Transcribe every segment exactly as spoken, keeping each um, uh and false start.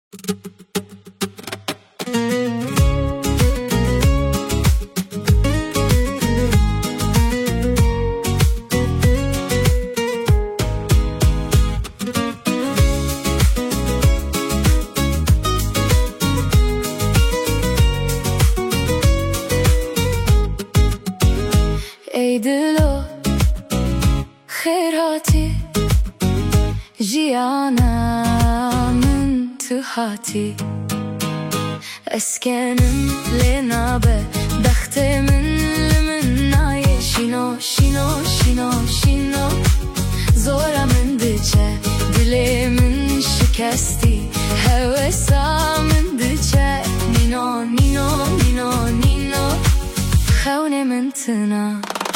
ای دلو خیراتی جیانمın تو هاتی اسکنم لنابه بختمın لمنای شینو شینو شینو شینو zoramın diçe dilimin şikesti hevesamın diçe nino nino nino nino خونمın tına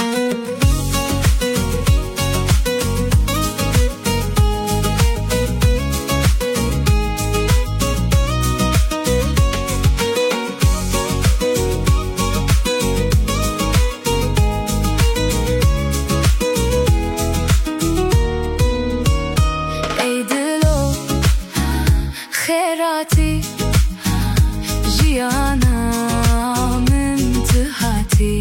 خیراتی جیانمın tıhati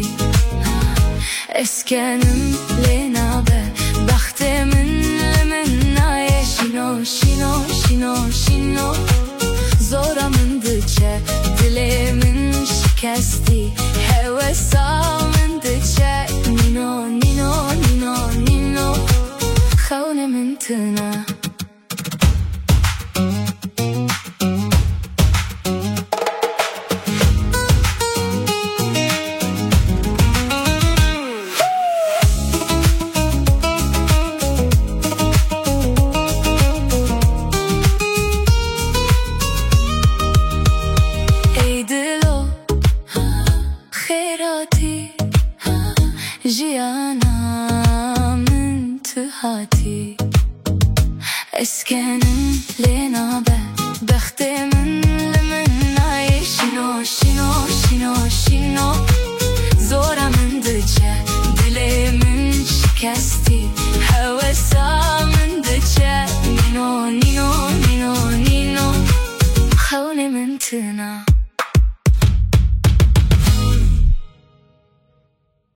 eskenim lenabe bahtımın lemennaye şino şino şino şino zoramın dıçe dilimin şikesti hevesamın dıçe nino nino nino nino خونمın tına جیانمın tıhati eskenim